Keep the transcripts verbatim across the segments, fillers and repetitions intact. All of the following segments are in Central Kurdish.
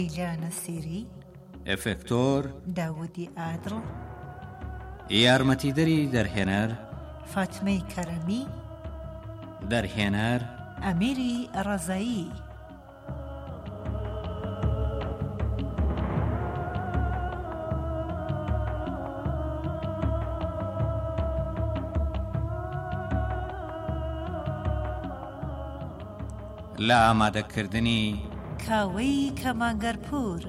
لەیلا نەسیری، ئێفێکتۆر داودی ئادڵ، یارمەتیدەری دەرهێنەر فاتمەی کەرەمی، دەرهێنەر ئەمیری ڕەزایی. لە ئامادەکردنی کاوەی کەمانگەرپور.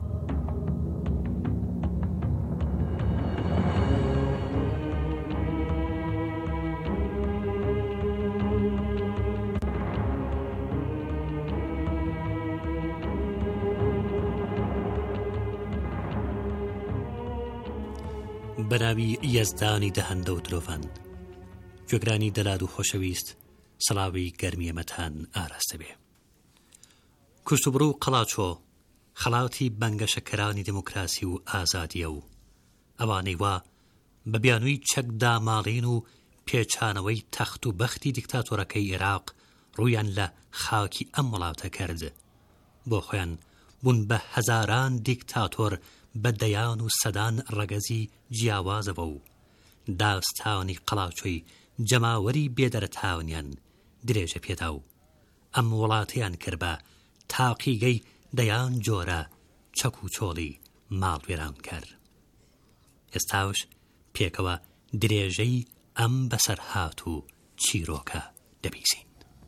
بەناوی یەزدانی دەهەندە و درۆڤان، گوێگرانی دەلاد و خۆشەویست، سڵاوی گەرمیەمەتان ئاراستە بێ. کوشتوبڕ و قەڵاچۆ خەڵاتی بەنگەشەکەرانی دموکراسی و ئازادیە و ئەوانەی وا بە بیانووی چەکدا ماڵین و پێچانەوەی تەخت و بەختی دیکتاتۆرەکەی عێراق ڕوویان لە خاکی ئەم وڵاتە کرد. بۆ خۆیان بوون بە هەزاران دیکتاتۆر بە دەیان و سەدان ڕەگەزی جیاوازەوە و داستانی قەڵاچۆی جەماوەری بێدەرەتاونیان درێژە پێدا و ئەم وڵاتیان کرد بە تاقیگەی دەیان جۆرە چەک و چۆڵی ماڵوێران کرد. ئێستاوش پێکەوە درێژەی ئەم بەسەر هات و چیرۆکە دەبیسین.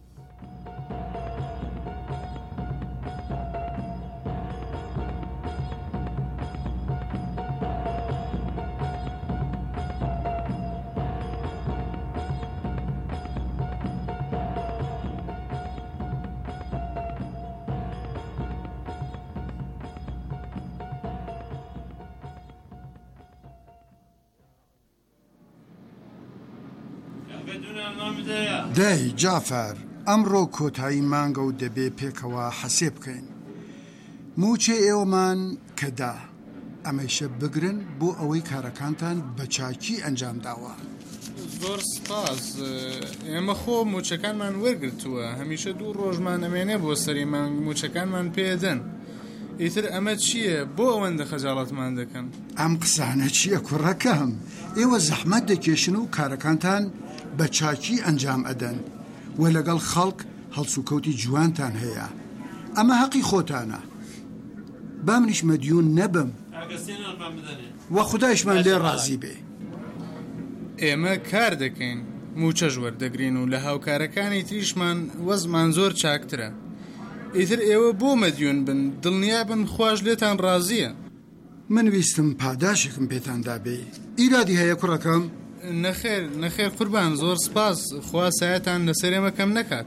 دەی جافەر، ئەمڕۆ کۆتایی مانگە و دەبێ پێکەوە حەسێ بکەین. موچێ ئێوەمان کەدا ئەمەیشە بگرن بۆ ئەوەی کارەکانتان بە چاکی ئەنجام داوە. زۆر سپاس. ئێمە خۆ موچەکانمان وەرگرتووە، هەمیشە دوو ڕۆژمان ئەمێنێ بۆ سەری مانگ موچەکانمان پێدەن. ئیتر ئەمە چییە؟ بۆ ئەوەندە خەجاڵەتمان دەکەن؟ ئەم قسانە چییە کوڕەکەم؟ ئێوە زەحمەت دەکێشن و کارەکانتان بە چاکی ئەنجام ئەدەن و لەگەڵ خەڵک هەڵسوکەوتی جوانتان هەیە. ئەمە حەقی خۆتانە. با منیش مەدیون نەبم و خودایشمان لێ ڕازی بێ. ئێمە کار دەکەین، موچەش وەردەگرین و لە هاوکارەکانی تریشمان وەزمان زۆر چاکترە. ئیتر ئێوە بۆ مەدیون بن، دڵنیا بن خوش لێتان ڕازیە. من ویستم پاداشێکم پێتاندا بێ. ئیرادی هەیە کوڕەکەم؟ نەخێر نەخێر قوربان، زۆر سپاس. خوا سایەتان لەسەر ئێمە کەم نەکات.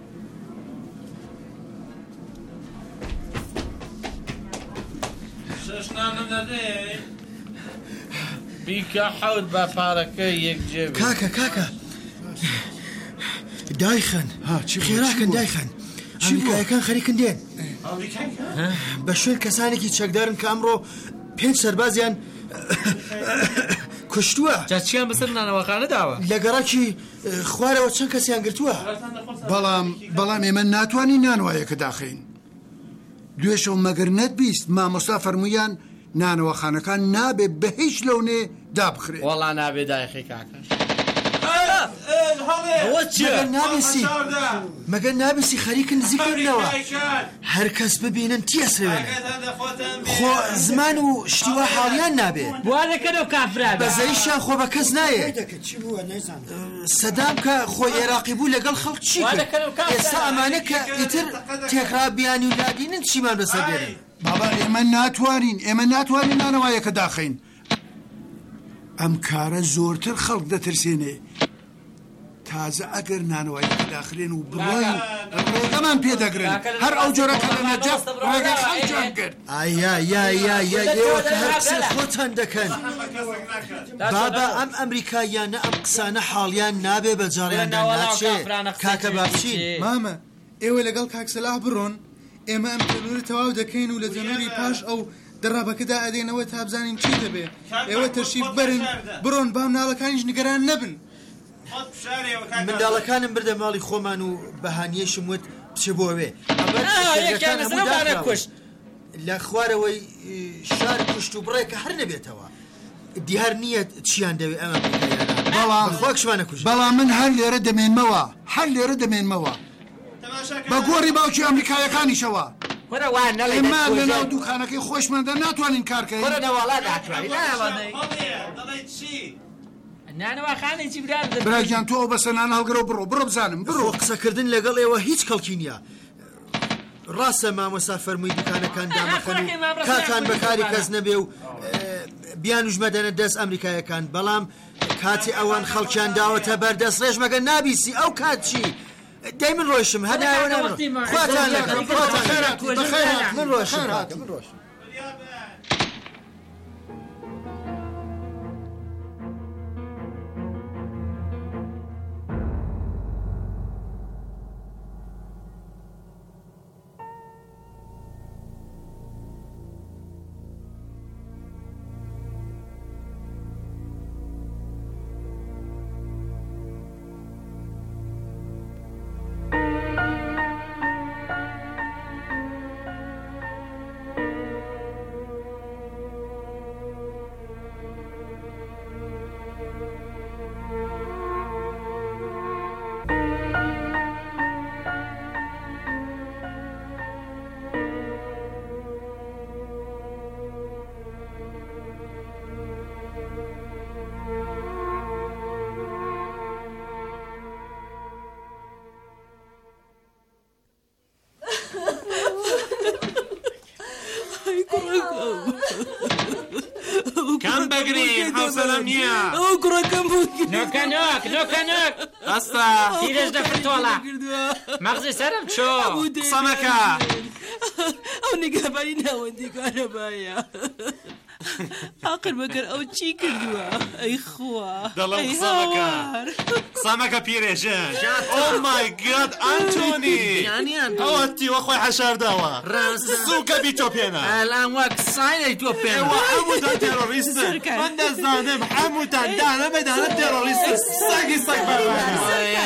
شەشنانم دەدێ بیکە حەوت بە پارەکە یەک جێبێ. کاکە کاکە دایخن خێراکن دایخن، ئەمریکایەکان خەریکن دێن بە شوێن کەسانێکی چەکدارن کە ئەمڕۆ پێنج سەربازیان کوشتووە. جاچیان بەسەر نانەوەخانە داوە لە گەڕاکی خوارەوە چەند کەسیان گرتووە. بەڵام بەڵام ئێمە ناتوانین نانوایەکە داخین. دوێشەو مەگەر نەتبیست مامۆستا فەرموویان نانەوەخانەکان نابێ بە هیچ لەونێ دابخرێت. وەڵا نابێ دایخی کاکە. مەگەر نابیسی خەریکن نزیکردنەوە هەر کەس ببینن تیەسرێنن. خۆ زمان و شتیوە حاڵیان نابێ وانەکەن و کافرا بەزەریشیان خۆ بە کەس نایە. سەدام کە خۆی عێراقی بوو لەگەڵ خەڵک چی کرد؟ ئێستا ئەمانە کە ئیتر تێکرا بیانی و لادینن چیمان بەسەر بێنن؟ بابا ئێمە ناتوانین ئێمە ناتوانین نانەوایەکە داخین. ئەم کارە زۆرتر خەڵک دەترسێنێ. تازە ئەگەر نانەوایەکە داخرێن و بڕۆین ڕێگەمان پێدەگرن. هەر ئەو جۆرەکە لە نەجەف ڕێگەی خەڵکیان کرد. ئایا یا یا یا ئێوە کە هەر قسەی خۆتان دەکەن. بابا ئەم ئەمریکاییانە ئەم قسانە حاڵیان نابێ بە جاڕیاندان ناچێ. کاکە بابچین مامە ئێوە لەگەڵ کاکسەلاح بڕۆن، ئێمە ئەم تەنووری تەواو دەکەین و لە تەنووری پاش ئەو دەڕابەکەدا ئەدێنەوە تا بزانین چی دەبێ. ئێوە تەشریف بەرن بڕۆن با مناڵەکانیش نیگەران نەبن. منداڵەکانم بردە ماڵی خۆمان و بەهانیەشم وت بچێ بۆ ئەوێ. لە خوارەوەی شار کوشت و بڕێکە هەر نەبێتەوە دیار نییە چیان دەوێت ئەمە بەڵام خۆکشمانە کوژ بەڵام من هەر لێرە دەمێنمەوە هەر لێرە دەمێنمەوە بە گۆڕی باوکی ئەمریکایەکانیشەوە ئێمە لە ناو دوکانەکەی خۆشماندا ناتوانین کارکەین نانەوەخانێکی بران براگیان تۆ بەسە نان هەڵگرە و بڕۆ بڕۆ بزانم بڕۆ قسەکردن لەگەڵ ئێوە هیچ کەڵکی نییە ڕاستە مامۆستا فەرمووی دوکانەکان دامەخەن و کاکان بەکاری کەس نەبێ و بیان وژمەدەنە دەست ئەمریکایەکان بەڵام کاتی ئەوان خەڵکیان داوەتە بەردەست ڕێژ مەگە نابیسی ئەو کات چی دەی من ڕۆیشم هەداوە خواتان لەگەڵ من ڕۆشم من ڕۆشم کام بگرین حوصلم نییە ئەو کوڕەکەم نۆکە نۆک نۆکە نۆک ئەستا پیرێژ دەفرتۆڵە مەغزی سەرم چۆ قسە مەکە ئەو نیگەبانی ناوەندی کارەبایە عاقل مەکەر ئەو چی کردووە ئەی خوا دەڵێم قسە مەکە قسە مەکە پیرێژن ئۆ مای گاد ئەنتۆنی ئەوە تیوە خۆی حەشارداوە زووکە بی تۆ پێنە ئەلان وەک ساینەی تۆ پێنە ئێوە هەمووتان تێرۆریستن من دەزانم هەمووتان دانە بەدانە تێرۆریستن سەگی سەگ بەربانە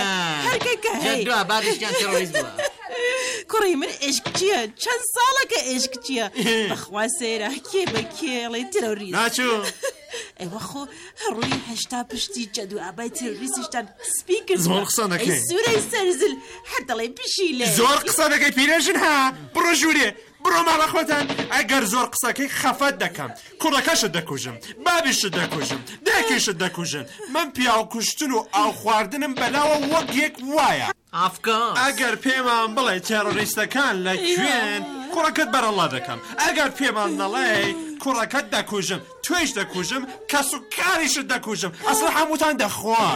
جەدووە بادشتیان تێرۆریست بووە کوڕی من عشق چییە چەند ساڵەکە عشق چییە بەخوا سێرە کێ بە کێڵی تێرۆریست ناچوو ئێوە خۆ ڕووی هەشتا پشتی جەدو ئابای تێرۆریستیشتان سپی کرد زۆر قسە نەکەی سوورەی سەرزل هەر دەڵێ پشی لێ زۆر قسە نەکەی پیرێژن ها بڕۆ ژوورێ بڕۆ ماڵە خۆتان ئەگەر زۆر قسەکەی خەفەت دەکەم کوڕەکەشت دەکوژم بابیشت دەکوژم دایکیشت دەکوژن من پیاو کوشتن و ئاو خواردنم بەلاوە وەک یەک وایە ئافکان ئەگەر پێمان بڵێ تێرۆریستەکان لەکوێن کوڕەکەت بەرەڵا دەکەم ئەگەر پێمان نەڵێ کوڕەکەت دەکوژم توێش دەکوژم کەس و کاریشت دەکوژم ئەسڵ هەمووتان دەخوا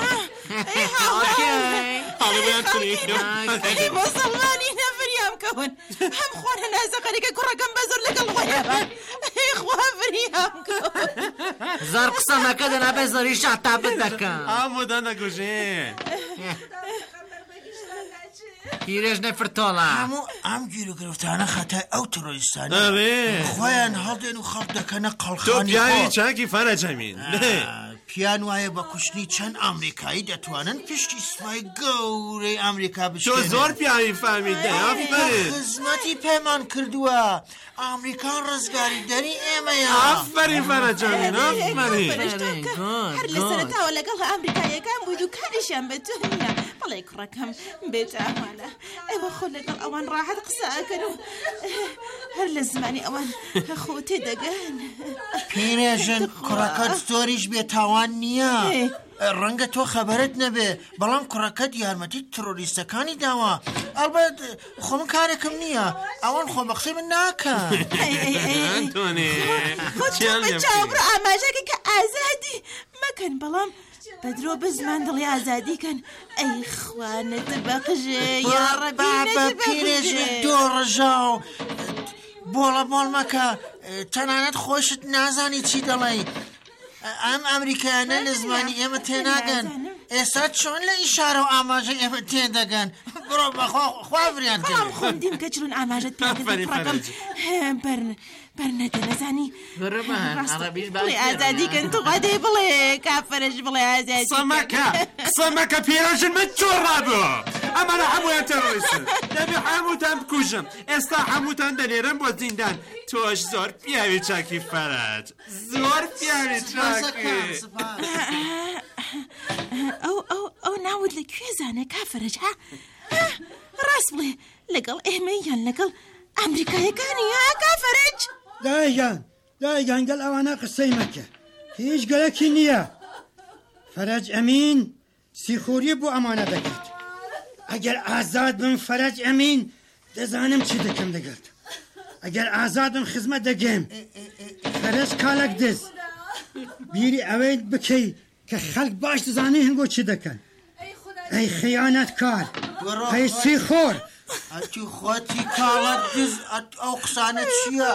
مسلمانی نەفریام کەون هەم خۆن هەنازەقەریکە کوڕەکەم بە زۆر لەگەڵ خۆیان خوا فریام کەون زۆر قسە مەکە دەنابێ زۆری شاتابت دەکەم هەمووتان دەکوژێ پیرێژ نەفرتۆڵە هەموو ئەم گیرۆگرفتانە خەتای ئەو تۆرۆریستانە خۆیان هەڵدێن و خەڵک دەکەنە قەڵخانی پیاوی چاکی فەرەجەمین پیان وایە بە کوشتنی چەند ئەمریکایی دەتوانن پشتی سوپای گەورەی ئەمریکا بشێنن تۆ زۆر پیاوی فەرمیدە خزمەتی پێمان کردووە ئەمریکا ڕزگاری دەری ئێمەیە ئافرین فەرەجەمین ئافرین هەر لەسەرەتاوە لەگەڵ ئەمریکایەکان بوویت و کاریشیان بە تۆ نییە بەڵێ کوڕەکەم بێت ئامانە ئێوە خۆ لەگەڵ ئەوان ڕاحەت قسە ئەکەن و هەر لە زمانی ئەوان خۆ تێدەگەن پیرێژن کوڕەکەت زۆریش بێتاوان نییە ڕەنگە تۆ خەبەرت نەبێ بەڵام کوڕەکەت یارمەتی تۆریستەکانی داوە ئەلبەت خۆ من کارێکم نییە ئەوان خۆ بە قسەی من ناکەن چاوەڕ ئاماژەکە کە ئازادی مەکەن بەڵام بەدرۆ بە زمان دڵی ئازادیکەن ئەی خوانەتە بەقژێ بە پیرێژێ دۆ ڕژاو بۆڵە بۆڵ مەکە تەنانەت خۆشت نازانی چی دەڵێ ئەم ئەمریکایانە لە زمانی ئێمە تێناگەن ئێستا چۆن لە ئیشارە و ئاماژە ئێمە تێدەگەن بڕۆ بەخوا فریان بەڵام خۆم دیم کە چرون ئاماژەت پێڕەکەم بەرن بەرنەدە نەزانی بڵێ ئازادیکەن تووقا دێ بڵێ کافرەش بڵێ ئازادی قسە مەکە قسە مەکە پیرێژن من چۆ ڕابوو ئەمانە هەمویان تەڕۆریستن دەبێ هەمووتان بکوژم ئێستا هەمووتان دەنێرم بۆ زیندان تۆش زۆر پیاوی چاکی فەرەج زۆر پیاوی چاکی ئەو ئەو ئەو ناوت لەکوێ زانە کافرەج ها ڕاست بڵێ لەگەڵ ئێمە یان لەگەڵ ئەمریکایەکانی یا کافرەج دایگان دایگان گەڵ ئەوانە قسەی مەکە هیچ گەلەکی نییە فەرەج ئەمین سیخۆریە بۆ ئەمانە دەکات ئەگەر ئازاد بم فەرەج ئەمین دەزانم چی دەکەم دەگەرت ئەگەر ئازاد بم خزمەت دەگەم فەرەج کالک دەز بیری ئەوەی بکەی کە خەڵک باش دەزانێ هەنگۆ چی دەکەن ئەی خەیانەت کار ئەی سیخۆر ئەتی خۆتی کاڵک دز ئەو قسانە چییە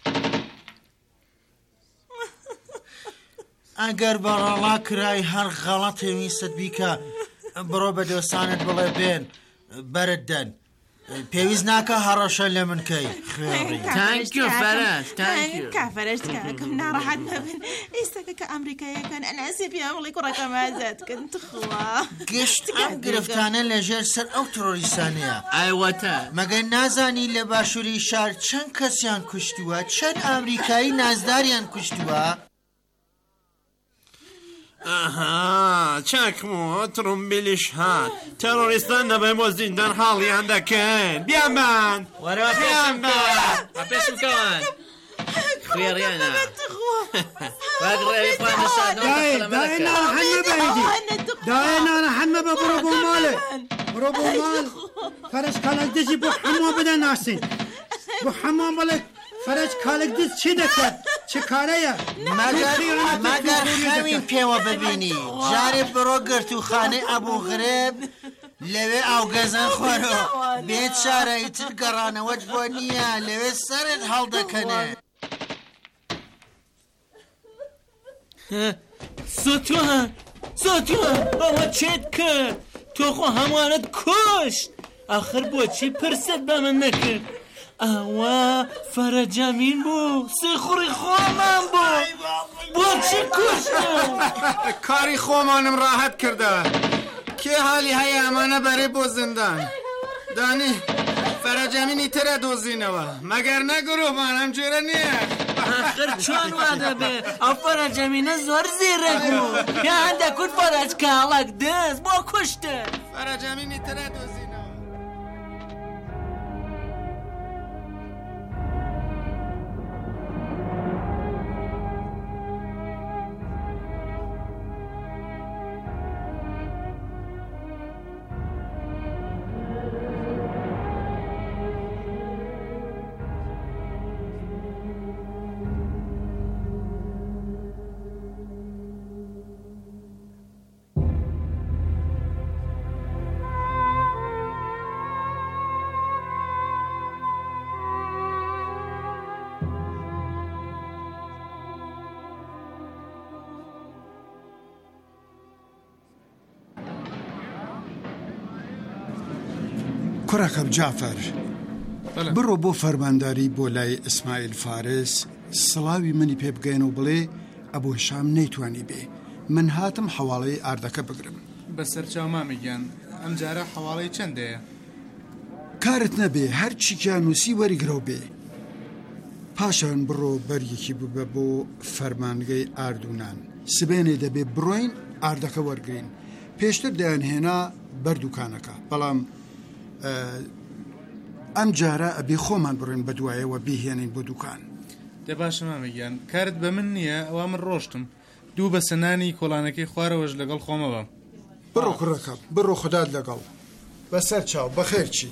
ئەگەر بەڕەڵا کرای هەر غەڵەت هێویستت بیکە بڕۆ بە دۆستانت بڵێ بێن بەرت دەن پێویست ناکە هەڕەشە لە منکەی خێڕی تانکیو فەرەج تانکیو کافرەج کاکەم ناڕەحەت نەبن ئێستاکە کە ئەمریکایەکان ئەناسی پێیان بڵێ کوڕەکەم ئازادکەن تخوا گشت ئەم گرفتانە لەژێر سەر ئەو تۆریستانەیە ئایوەتە مەگەر نازانی لە باشووری شار چەند کەسیان کوشتووە چەند ئامریکایی نازداریان کوشتووە ئەها چاکمۆ تڕومبیلیش هات تەڕۆریستان دەبێ بۆ زیندان حاڵیان دەکەن بیانبان وەرەوە پێشم بکەوان پێشم بکەوان خوێڕیانە واگڕێوی خوان دایە دایە ناڕەحەت مەبە دایە ناڕەحەت مەبە بڕۆ بۆ ماڵێ بڕۆ بۆ ماڵ فەرەج کالک دزی بۆ هەموو بدە ناسین بۆ هەموو بڵێ فەرەج کالک دز چی دەکات چه کارەیە مەگەر خەوین پێوە ببینی جارێ بڕۆ گرتوخانەی ئەبوو غرێب لەوێ ئاو گەزان خۆرەوە بێت شارە ئیتر گەڕانەوەت بۆ نییە لەوێ سەرت هەڵدەکەنێ زۆتوە زۆتوە ئەوە چێت کرد تۆ خۆ هەمووانت کوشت ئاخر بۆچی پرست بە من نەکرد ئەوە فەرەجەمین بوو سێخوڕی خۆمان بوو بۆچی کوشتم کاری خۆمانم ڕاحەت کردە کێ حالی هەیە ئەمانە بەرێ بۆ زیندان دانی فەرەجەمینی ترە دۆزینەوە مەگەر نەگرۆمان ئەم جۆرە نییە آخر چۆن وا دەبێ ئەو فەرەجەمینە زۆر زیرەک بوو یان دەکوت فەرەج کاڵک دەست بۆ کوشتن فەرەجەمینی ترە دۆزینەوە کوڕەکەم جافەر بڕۆ بۆ فەرمانداری بۆ لای ئیسماعیل فارس سڵاوی منی پێ بگەین و بڵێ ئەبوو هشام نەیتوانی بێ من هاتم حواڵەی ئاردەکە بگرم بەسەر چاومامەگیان ئەم جارە حواڵەی چەندەیە کارت نەبێ هەر چیکیان نووسی وەریگرەو بێ پاشان بڕۆ بەریەکی ببە بۆ فەرمانگەی ئاردوونان سبێنێ دەبێ بڕۆین ئاردەکە وەرگین پێشتر دەیانهێنا بەردووکانەکە بەڵام ئەم جارە ئەبێ خۆمان بڕێن بە دوایەوە بیهێنین بۆ دوکان دە باشە مامەگیان کارت بە من نییە ئەوە من ڕۆشتم دوو بە سنانی کۆڵانەکەی خوارەوەش لەگەڵ خۆمەوە بڕۆ کوڕەکەم بڕۆ خودات لەگەڵ بەسەر چاو بەخێر چی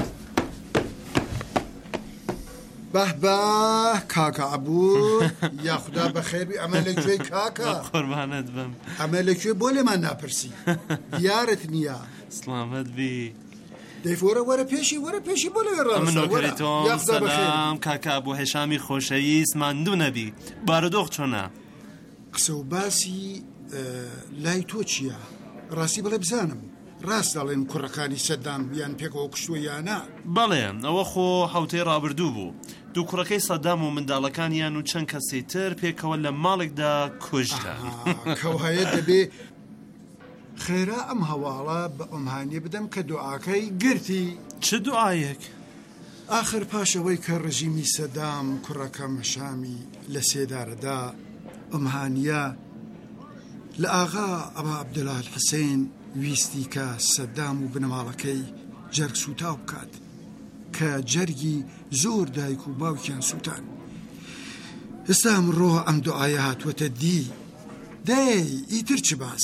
بەه بە کاکە عەبوو یاخودا بەخێربی ئەمە لەکوێی کاکە قوربانت بم ئەمە لەکوێ بۆ لێمان ناپرسی دیارت نییە سلامت بی دەیفۆرە وەرە پێشی وەرە پێشی بۆ لەوێ ڕاستە سەلام کاکە ئەبوو هێشامی خۆشەویست ماندوو نەبی بارودۆخ چۆنە قسە و باسی لای تۆ چییە ڕاستی بڵێ بزانم ڕاست دەڵێن کوڕەکانی سەدام یان پێکەوە کشتووە یانە بەڵێ ئەوە خۆ هەوتەی ڕابردوو بوو دوو کوڕەکەی سەدام و منداڵەکانیان و چەند کەسێ تر پێکەوە لە ماڵێکدا کوژرا کەوایە دەبێ خێرا ئەم هەواڵە بە ئۆمهانیە بدەم کە دوعاکەی گرتی. چ دوعایەک؟ آخر پاشەوەی کە ڕژیمی سەدام کوڕەکە مەشامی لە سێدارەدا ئۆمهانیە لە ئاغا ئەبا عەبدوڵڵاه حوسێن ویستی کە سەدام و بنەماڵەکەی جەرگ سوتاو بکات کە جەرگی زۆر دایک و باوکیان سووتان. ئێستا ئەمڕۆ ئەم دوعایە هاتووەتە دی. دەی ئیتر چ باس؟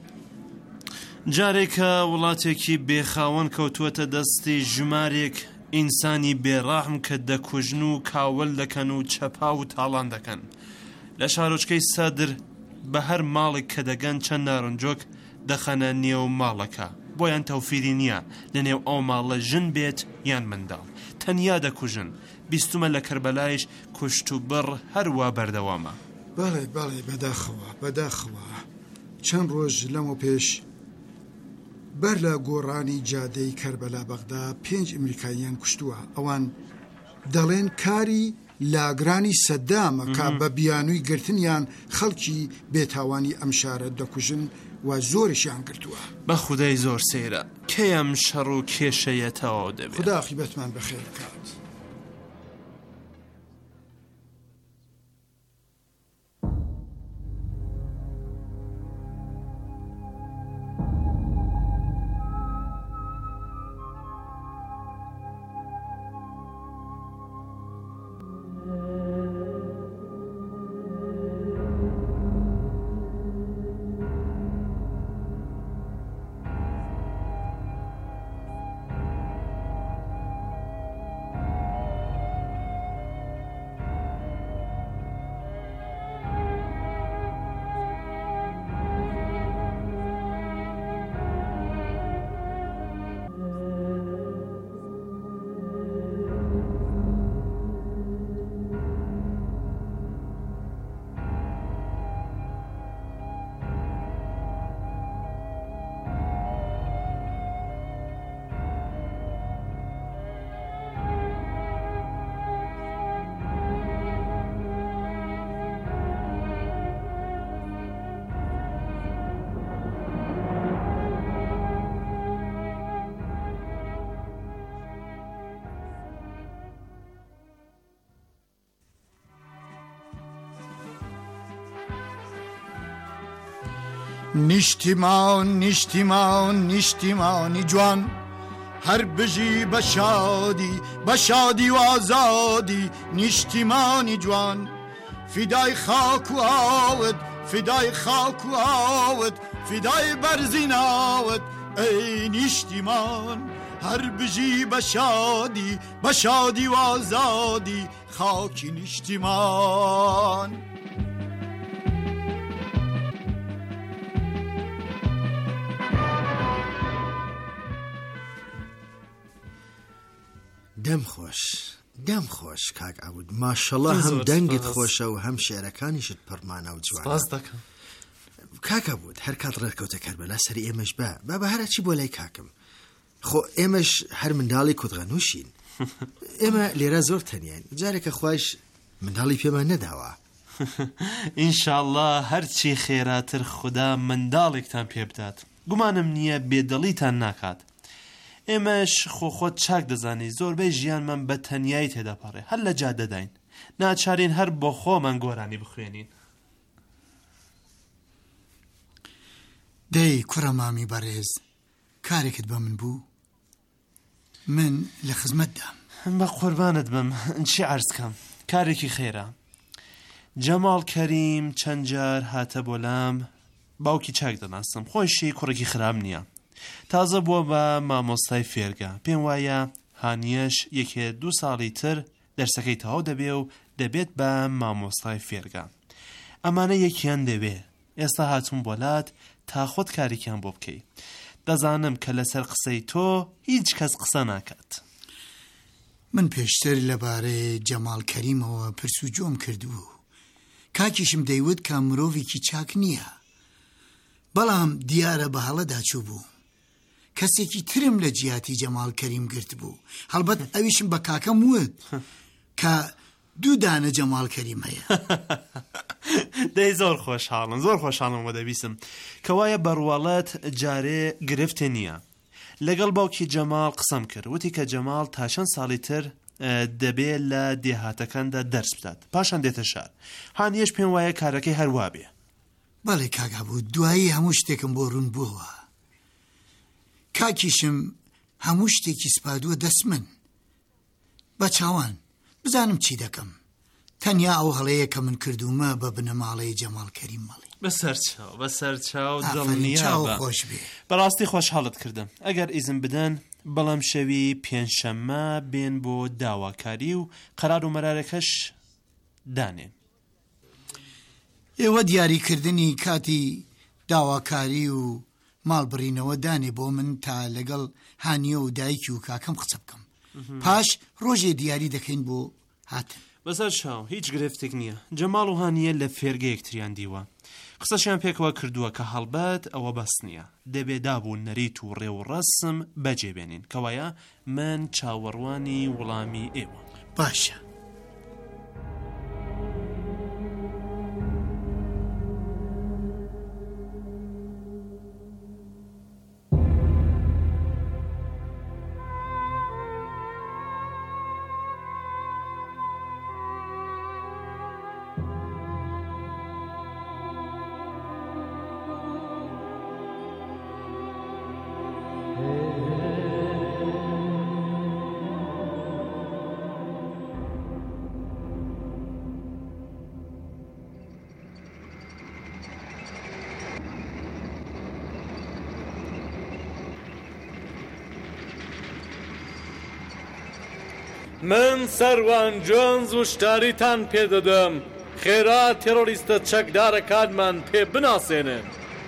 جارێکە وڵاتێکی بێخاوەن کەوتووەتە دەستی ژمارێک ئینسانی بێڕاحم کە دەکوژن و کاوەل دەکەن و چەپا و تاڵان دەکەن. لە شارۆچکەی سەدر بە هەر ماڵێک کە دەگەن چەند نارنجۆک دەخەنە نێو ماڵەکە. بۆیان تەوفیری نییە لە نێو ئەو ماڵە ژن بێت یان منداڵ، تەنیا دەکوژن. بیستومە لە کەربەلایش کوشت و بڕ هەروە بەردەوامە. بەڵێ بەڵێ بەداخەوە بەداخەوە. چەند ڕۆژ لەمە پێش بەر لە گۆڕانی جادەی کەربەلا بەغدا پێنج ئەمریکاییان کوشتووە. ئەوان دەڵێن کاری لاگرانی سەدامە کە بە بیانووی گرتنیان خەڵکی بێتاوانی ئەم شارە دەکوژن و زۆرشیان گرتووە. بە خودای زۆر سێرە کەیم شەڕ و کێشەیەتەوە دەبێت. خدا عاقبەتمان بەخێر بکات. نیشتیمان نیشتیمان نیشتیمانی جوان هر بژی بە شادی بە شادی و ئازادی نیشتیمانی جوان فیدای خاک و ئاوت فیدای خاک و ئاوت فیدای بەرزی ناوت ئەی نیشتیمان هەر بژی بە شادی بە شادی و ئازادی خاکی نیشتیمان. دەم خۆش دەم خۆش کاک عەبود، ماشەڵڵا هەم دەنگت خۆشە و هەم شێرەکانیشت پڕمانە و جوانە. سپاس دەکەم کاک عەبود. هەر کات ڕێکەوتە کەربەلا سەری ئێمەش بە با بە هەرچی بۆ لای کاکم. خۆ ئێمەش هەر منداڵی کوتغەنووشین. ئێمە لێرە زۆر تەنیان، جارێکە خوایش منداڵی پێمان نەداوە. ئینشاءڵڵا هەرچی خێراتر خوددا منداڵێکتان پێ بدات. گومانم نییە بێدڵیتان ناکات. ئێمەش خۆ خۆت چاک دەزانی زۆربەی ژیانمان بە تەنیایی تێدەپەڕێ، هەر لە جادەداین، ناچارین هەر بۆ خۆمان گۆرانی بخوێنین. دەی کوڕە مامی بەڕێز، کارێکت بە من بوو؟ من لە خزمەتدام. بە قوربانت بم. چی عەرز کەم؟ کارێکی خێرە. جەماڵ کەریم چەند جار هاتە بۆلام، باوکی چاک دەناسم، خۆشی کوڕێکی خراب نییە. تازە بووە بە مامۆستای فێرگا. پێم وایە هانیەش یەکێ دوو ساڵی تر دەرسەکەی تەواو دەبێ و دەبێت بە مامۆستای فێرگا. ئەمانە یەکیان دەوێ. ئێستا هاتوون بۆلات تا خۆت کارێکیان بۆ بکەی. دەزانم کە لەسەر قسەی تۆ هیچ کەس قسە ناکات. من پێشتر لەبارەی جەماڵ کەریمەوە پرسوجۆم کردبوو. کاکیشم دەیوت کە مرۆڤێکی چاک نییە، بەڵام دیارە بە هەڵەدا چوو بوو. کەسێکی ترم لە جیاتی جەماڵ کەریم گرت بوو. هەڵبەت ئەویشم بە کاکەم وت کە دوو دانە جەمال کەریم هەیە. دەی زۆر خۆشحاڵم زۆر خۆشحاڵم بۆ دەبیستم کەوایە بەڕواڵەت جارێ گرفتێ نییە. لەگەڵ باوکی جەمال قسەم کرد وتی کە جەمال تا چەند ساڵی تر دەبێت لە دێهاتەکاندا دەرس بدات پاشان دێتە شار. هانیەش پێم وایە کارەکەی هەروە بێ. بەڵێ کاگا بوو دوایی هەموو شتێکم بۆ ڕوون بووەوە. کاکیشم هەموو شتێکی سپادووە دەست من. بە چاوان بزانم چی دەکەم. تەنیا ئەو هەڵەیە کە من کردومە بە بنەماڵەی جەمال کەریم مەڵی. بەسەر چاو بەسەر چاو دڵنیا خۆش بێ. بەڕاستی خۆشحاڵت کردم. ئەگەر ئیزن بدەن بەڵام شەوی پێنجشەممە بێن بۆ داواکاری و قەرار و مەرارەکەش دانێن. ئێوە دیاریکردنی کاتی داواکاری و ماڵبڕینەوە دانێ بۆ من تا لەگەڵ هانیە و دایکی و کاکەم قسە بکەم. پاش ڕۆژێ دیاری دەکەین بۆ هاتن. بەسەر چاو هیچ گرفتێک نییە. جەماڵ و هانیە لە فێرگە یەکتریان دیوە. قسەشیان پێکەوە کردووە کە هەڵبەت ئەوە بەس نییە. دەبێ دابوو نەریت و ڕێ و ڕەسم بەجێبێنین کەوایە من چاوەڕوانی وەڵامی ئێوە. باشە. من سەروان جۆنز و شتاریتان پێدەدەم خێرا تێرۆریستە چەکدارەکانمان پێ بناسێنن.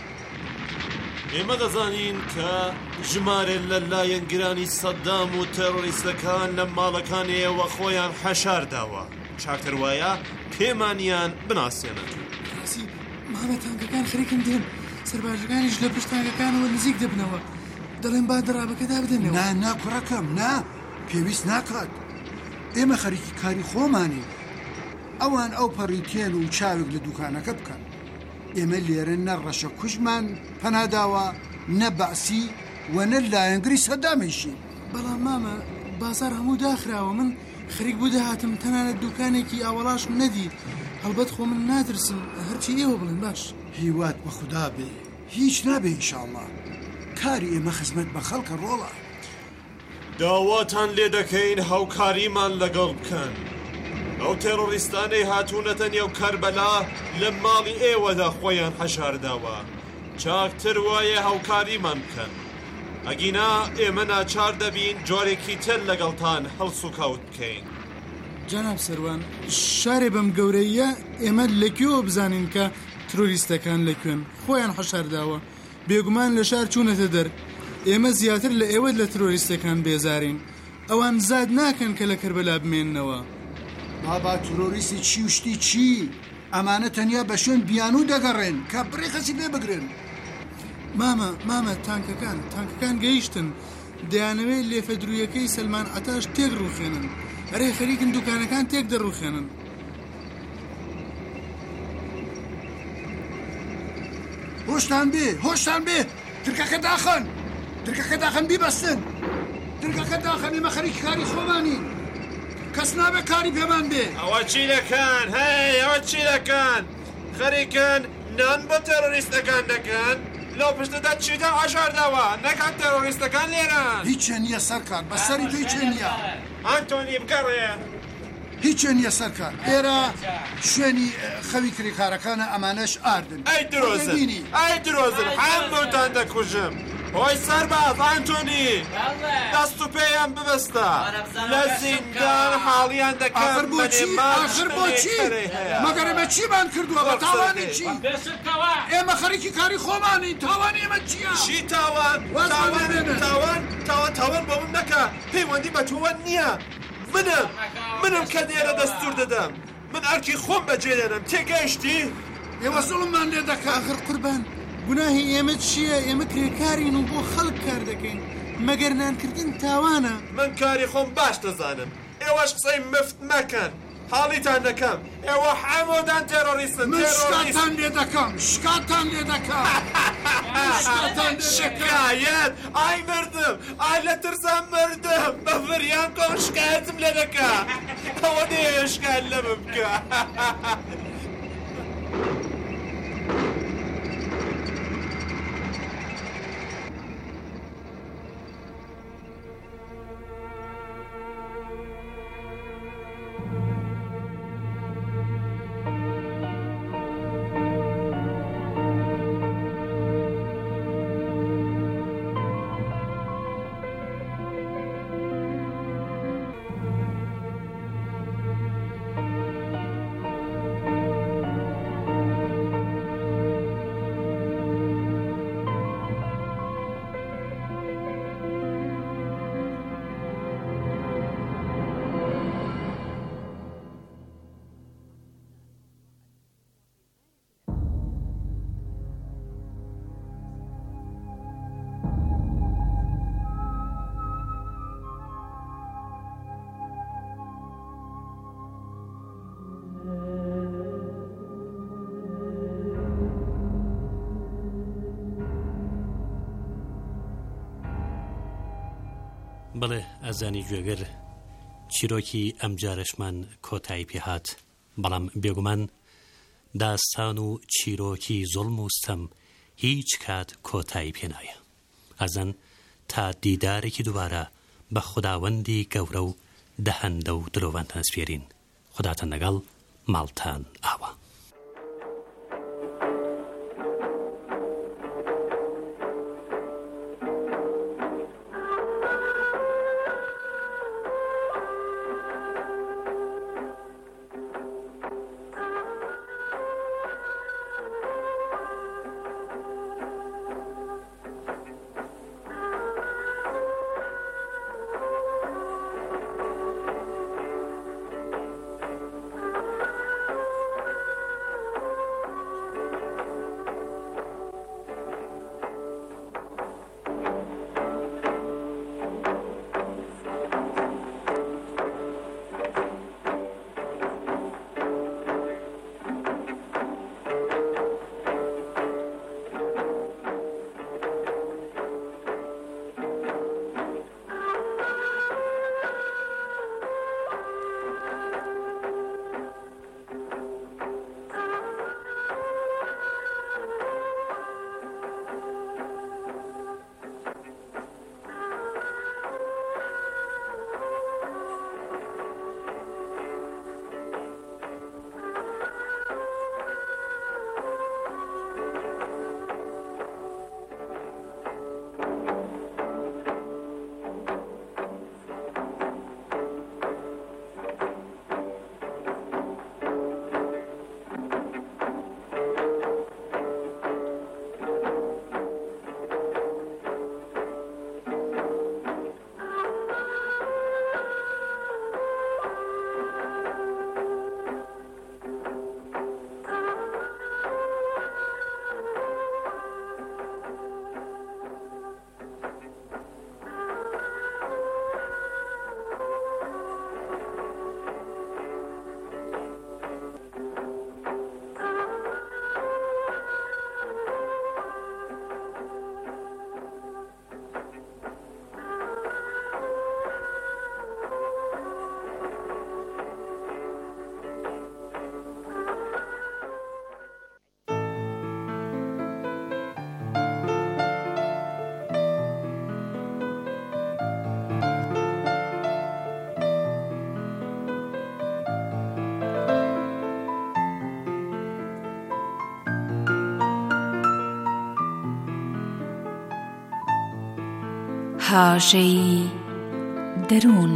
ئێمە دەزانین کە ژمارە لە لایەنگرانی سەددام و تێرۆریستەکان لە ماڵەکانیەوە خۆیان حەشار داوە. چاکتر وایە پێمانیان بناسێنن. ڕاستی مامە تانکەکان خەریکم دێن سەرباژەکانیش لە پشت تانکەکانەوە نزیک دەبنەوە. دەڵێن با دەڕابەکەدا بدەنەوە. نا نا کوڕەکەم نا پێویست ناکات. ئێمە خەریکی کاری خۆمانی. ئەوان ئەو پەڕیتێن و چاوێک لە دوکانەکە بکەن. ئێمە لێرە نە ڕەشە کوژمان پەناداوە نە بەعسی و نە لایەنگری سەدامێشی. بەڵام مامە بازار هەموو داخراوە. من خەریک بوو دەهاتم تەنانەت دوکانێکی ئاوەڵاشم نەدی. هەڵبەت خۆ من ناترسم هەرچی ئێوە بڵێن باش. هیوات بە خودا بێ هیچ نابێ ئینشاءڵڵا. کاری ئێمە خزمەت بە خەڵکە ڕۆڵە. داواتان لێ دەکەین هاوکاریمان لەگەڵ بکەن. ئەو تێرۆریستانەی هاتوونەتە نێو کەربەلا لە ماڵی ئێوەدا خۆیان حەشارداوە. چاکتر وایە هاوکاریمان بکەن. ئەگینا ئێمە ناچار دەبین جۆرێکی تر لەگەڵتان هەڵس و کەوت بکەین. جەناب سەروان شارێ بەم گەورەیە ئێمە لەکوێوە بزانین کە ترۆریستەکان لەکوێن خۆیان حەشارداوە. بێگومان لە شار چوونەتە دەر. ئێمە زیاتر لە ئێوە لە ترۆریستەکان بێزارین. ئەوان زاد ناکەن کە لە کەربەلا بمێننەوە. بابا ترۆریستی چی وشتی چی؟ ئەمانە تەنیا بە شوێن بیانوو دەگەڕێن کە بڕێ خەسی پێ بگرن. مامە مامە تانکەکان تانکەکان گەیشتن. دەیانەوێت لێفە درویەکەی سەلمان عەتاش تێک ڕوخێنن. ئەرێ خەریکن دوکانەکان تێک دەڕوخێنن. هۆشتان بێ هۆشتان بێ ترکەکە داخەن ترکەکە داخەن بیبەستن. ترکەکە داخەن ئێمە خەریکی کاری خۆمانین. کەس نابێ کاری پێمان بێ. ئەوە چی دەکەن؟ هەی ئەوە چی دەکەن؟ خەریکن نان بۆ تێرۆریستەکان دەکەن. لەو پشتەدا چیدا ئاژارداوە نەکات تێرۆریستەکان لێران. هیچ نییە سەرکار بەسەری تۆی چێ نییە. ئەنتۆنی بگەڕێ. هیچ نییە سەرکار. ئێرە شوێنی خەوی کریکارەکانە ئەمانەش ئاردن. ئەی درۆزن ئەی درۆزن هەمووتان دەکوژم. هۆی سەرباز ئەنتۆنی دەست و پێیان ببەستە. لە زیندان حاڵیان دەکەن. ئاخر بۆچی ئاخر بۆچی مەگەر ئێمە چیمان کردووە بە تاوانی چی؟ ئێمە خەریکی کاری خۆمانین. تاوان ئێمە چییە؟ چی تاوان؟ تاوان تاوان تاوان تاوان بۆ من نەکە. پەیوەندی بە تۆوە نییە. منم منم کە دێرە دەستور دەدەم. من ئەرکی خۆم بەجێدێنم. تێگەیشتی؟ ئێوە زوڵممان لێ دەکە. ئاخر قوربان گوناهی ئێمە چییە؟ ئێمە کرێکارین و بۆ خەڵک کار دەکەین. مەگەر نانکردن تاوانە. من کاری خۆم باش دەزانم. ئێوەش قسەی مفت مەکەن. حاڵیتان دەکەم ئێوە هەمووتان تێرۆریستن شکاتان لێ دەکەم شکاتان لێ دەکەم شکایەت ئای مردم ئای لە ترسان مردم بە فریان کۆم شکایەتم لێ دەکا ئەوە نێ شکایەت لە من بکە بڵێ ئەزانی گوێگەر چیرۆکی ئەم جارەشمان کۆتایی پێهات بەڵام بێگومان داستان و چیرۆکی زوڵم و ستەم هیچ کات کۆتایی پێنایە ئەزان تا دیدارێکی دووبارە بە خوداوەندی گەورە و دەهەندە و درۆڤانتان سپێرین خوداتان لەگەڵ ماڵتان ئاوە هاژەی دەروون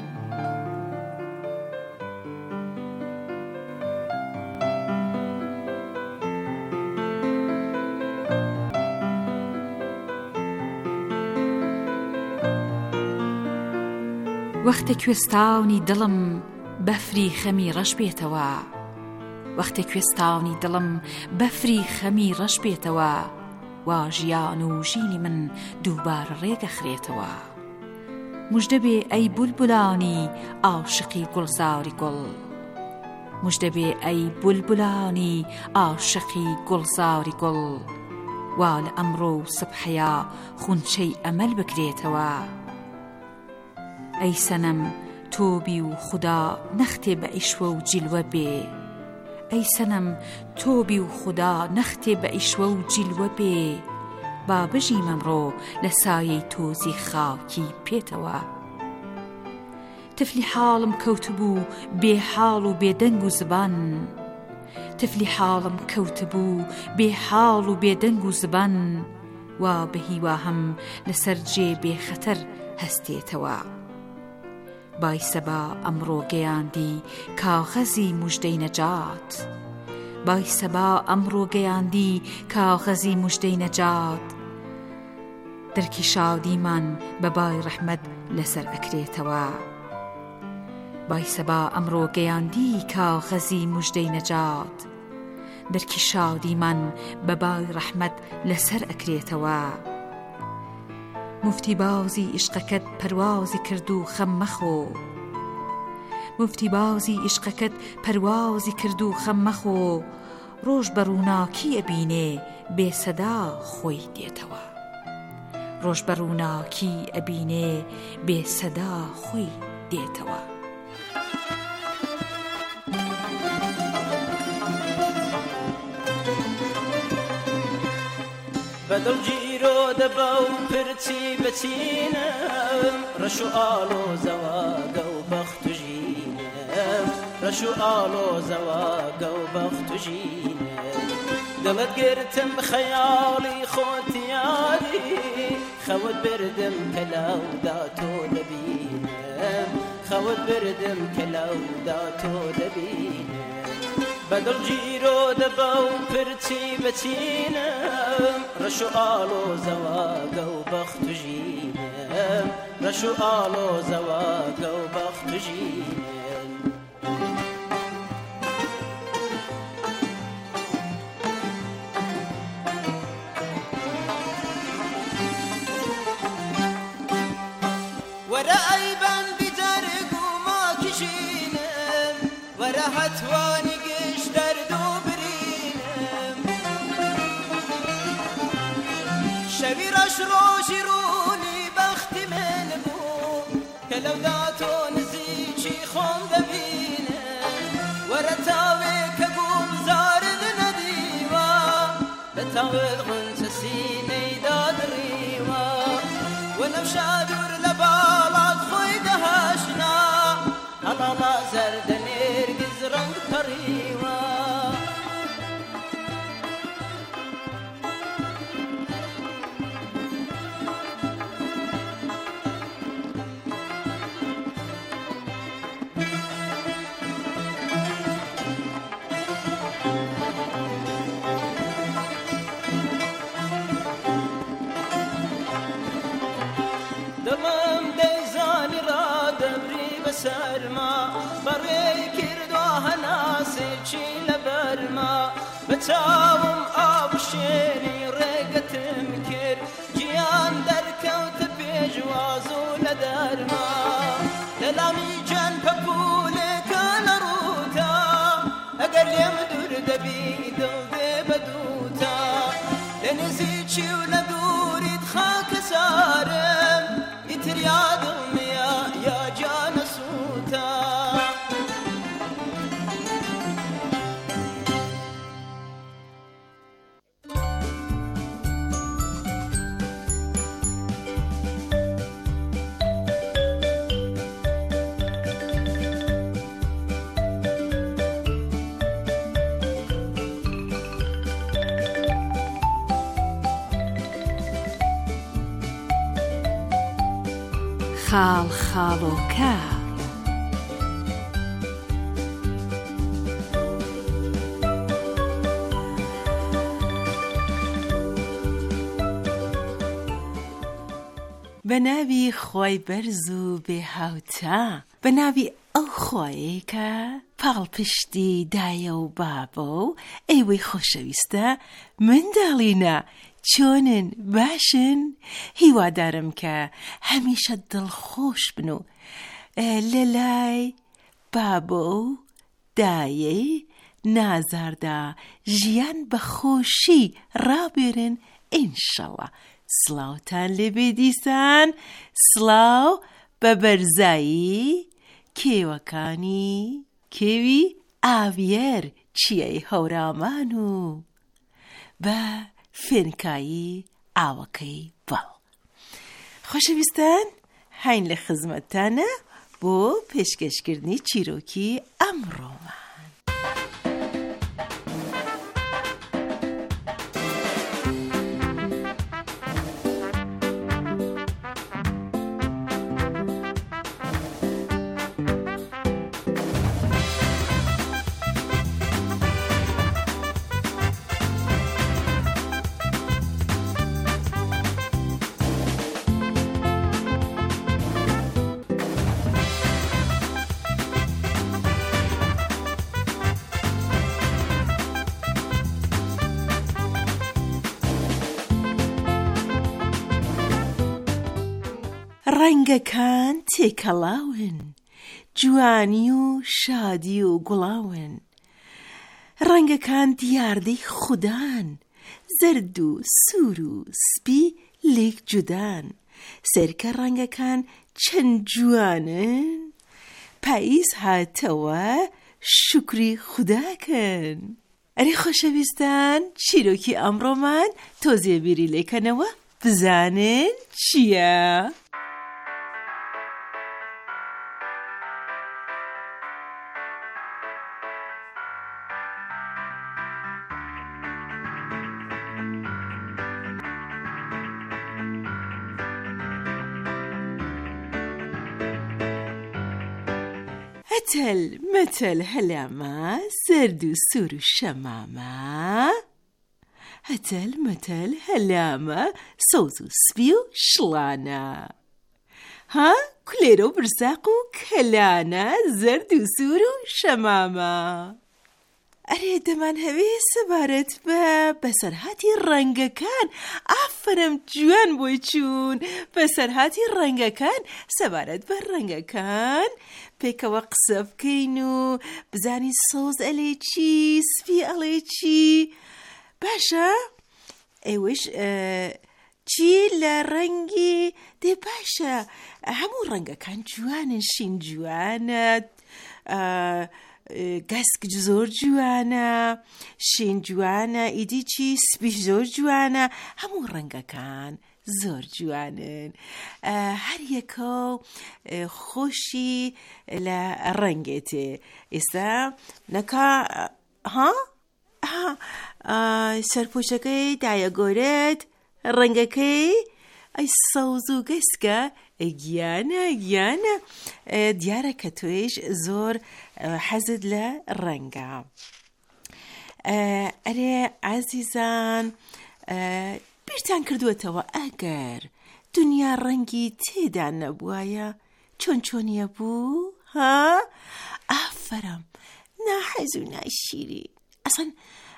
وەختە کوێستاونی دڵم بەفری خەمی ڕەش بێتەوە وەختە کوێستاونی دڵم بەفری خەمی ڕەش بێتەوە وا ژیان و ژینی من دووبارە ڕێگەخرێتەوە موژدە بێ ئەی بولبولانی عاشقی گوڵزاری گوڵ مژدەبێ ئەی بولبولانی عاشقی گوڵزاری گوڵ وا لە ئەمڕۆ و سبحەیە خونچەی ئەمەل بکرێتەوە ئەی سەنەم تۆبی و خوددا نەختێ بە ئیشوە و جیلوە بێ ئەی سەنەم تۆبی و خوددا نەختێ بە ئیشوە و جیلوە بێ با بژی مەمڕۆ لە سایەی تۆزی خاکی پێتەوە تفلی حاڵم کەوتبوو بێ حاڵ و بێدەنگ و زبان تفلی حاڵم کەوتبوو بێ حاڵ و بێدەنگ و زبان وا بە هیواهم لەسەر جێ بێخەتەر هەستێتەوە بای سەبا ئەمڕۆ گەیاندی کاغەزی موژدەی نەجات بای سەبا ئەمڕۆ گەیاندی کاغەزی موژدەی نەجات دەرکی شادیمان بە بای ڕەحمەت لەسەر ئەکرێتەوە بای سەبا ئەمڕۆ گەیاندی کاغەزی موژدەی نەجات دەرکی شادیمان بە بای ڕەحمەت لەسەر ئەکرێتەوە مفتی بازی عشقەکەت پەروازی کرد و خەم مەخۆ مفتی بازی عشقەکەت پەروازی کرد و خەم مەخۆ ڕۆژ بە ڕووناکی ئەبینێ بێ سەدا خۆی دێتەوە ڕۆژ بە ڕووناکی ئەبینێ بێ سەدا خۆی دێتەوە بەدڵ جیرۆ دەبە و پرچی بەچینم ڕەش و ئاڵۆزەوە گە و بەخت و ژینم ڕەش و ئاڵۆزەوە گە و بەخت و ژینم دڵت گرتم خەیاڵی خۆت یاری خەوت بردم کە لەودا تۆ دەبینم خەوت بردم کە لەودا تۆ دەبینم بەدڵ جیرۆ دەبە و پرچی بەچینم ڕەش و ئاڵۆزەوە گە و بەخت و ژینم ڕەش و ئاڵۆزەوە گە و بەخت و ژینم وەرە ئەیبەن بیجەرگ و ماکیژینم وەرە هەتوانی شەوی ڕەش ڕۆژی ڕوونی بەختی من بوو کە لەودا تۆ نزیکی خۆم دەبینم وەرە تاوێک کە بووم زارت نەدیوە لە تاوت غونچە سینەی دادڕیوە وەنەفشە دوور لە باڵات خۆی دەهاشنا هەڵاڵا زەردە نێرگز ڕەنگ پەڕیوە دڵم دەیزانی ڕادەبری بەسەرما بەڕێی کردوە هەناسێکی لەبەرما بە چاوم ئاو شێری ڕێگەتم کرد گیان دەرکەوتە پێشواز و لە دەرما دەلامی جەن پەپولێکە لە ڕووتا ئەگەر لێم دوور دەبی دڵ دێ بە دووتا لە نزیکی و لە دووریت خاکە سارم ئیتر یادڵمەیە یا جانە سووتا خاڵ خاڵۆکە بە ناوی خۆی بەرز و بێهاوتا بە ناوی ئەو خۆیە کە پاڵپشتی دایە و بابە و ئەیوەی خۆشەویستە منداڵینە چۆنن باشن هیوادارم کە هەمیشە دڵخۆش بن و لە لای بابە و دایەی نازاردا ژیان بە خۆشی ڕابێرن ئینشەڵا. سڵاوتان لێبێ دیسان، سڵاو بە بەرزایی کێوەکانی کێوی ئاڤیەر چیەی هەورامان و بە فێنکایی ئاوەکەی بەڵ. خۆشەویستان، هاین لە خزمەتتانە بۆ پێشکەشکردنی چیرۆکی ئەمڕۆمان. ڕەنگەکان تێکەڵاون، جوانی و شادی و گوڵاون. ڕەنگەکان دیاردەی خودان، زەرد و سوور و سپی لێک جودان. سەرکە ڕەنگەکان چەند جوانن، پاییز هاتەوە شوکری خوداکەن. ئەرێ خۆشەویستان، چیرۆکی ئەمڕۆمان تۆزیە بیری لێکەنەوە بزانن چییە؟ هەتەل مەتەل هەلامە، زەرد و سوور و شەمامە. هەتەل مەتەل هەلامە، سەوز و سپی و شڵانە. ها کولێرە و برساق و کەلانە، زەرد و سوور و شەمامە. ئەرێ دەمان هەوێ سەبارەت بە بەسەرهاتی ڕەنگەکان. ئافرەم جوان بۆی چوون. بەسەرهاتی ڕەنگەکان، سەبارەت بە ڕەنگەکان پێکەوە قسە بکەین و بزانی سۆز ئەلێ چی، سپی ئەڵێ چی. باشە ئێوەش چی لە ڕەنگی دێ باشە. هەموو ڕەنگەکان جوانن، شین جوانە، گەسک زۆر جوانە، شین جوانە، ئیدی چی سپیش زۆر جوانە. هەموو ڕەنگەکان زۆر جوانن، هەر یەکە خۆشی لە ڕەنگێتێ. ئێستا نەکا ها سەرپۆشەکەی دایەگۆرێت، ڕەنگەکەی ئەی سەوز و گەسکە. گیانە گیانە، دیارە کە تۆیش زۆر حەزت لە ڕەنگە. ئەرێ عەزیزان، بیرتان کردووەتەوە ئەگەر دنیا ڕەنگی تێدا نەبوایە چۆن چۆنیە بوو؟ ها ئافرەم، ناحەز و ناشیری. ئەسەن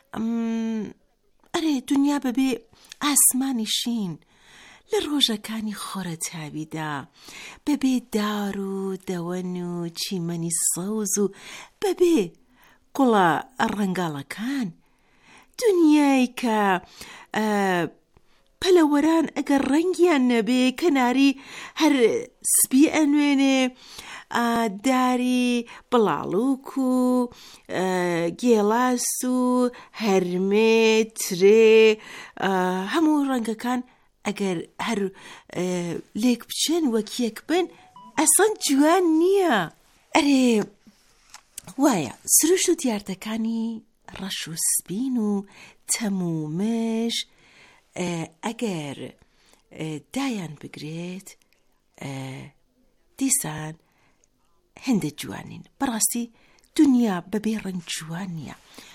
ئەرێ دنیا بەبێ ئاسمانی شین لە ڕۆژەکانی خۆرەتاویدا، بەبێ دار و دەوەن و چیمەنی سەوز و بەبێ گوڵە ڕەنگاڵەکان. دنیای کە پەلەوەران ئەگەر ڕەنگیان نەبێ کەناری هەر سپی ئەنوێنێ، داری بڵاڵوک و گێلاس و هەرمێ ترێ، هەموو ڕەنگەکان ئەگەر هەر لێک بچن وەکیەک بن ئەسڵەن جوان نییە. ئەرێ وایە سروش و دیاردەکانی ڕەش و سپین و تەمومش ئەگەر دایان بگرێت دیسان هەندە جوانین. بەڕاستی دنیا بەبێ ڕەنگ جوان نییە.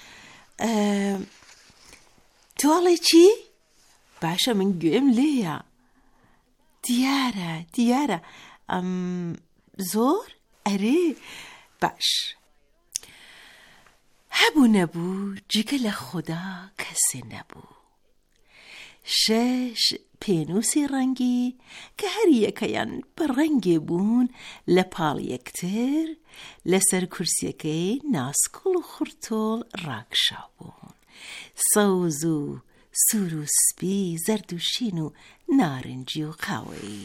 تۆڵێ چی؟ باشە من گوێم لێیە. دیارە دیارە ئەم زۆر ئەرێ باش. هەبوو نەبوو جگە لە خوددا کەسێ نەبوو، شەش پێنووسی ڕەنگی کە هەر یەکەیان بە ڕەنگێ بوون لە پاڵ یەکتر لەسەر کورسیەکەی ناسکۆڵ و خورتۆڵ ڕاکشاو بوون. سەوز و سوور و سپی، زەرد و شین و نارنجی و قاوەیی.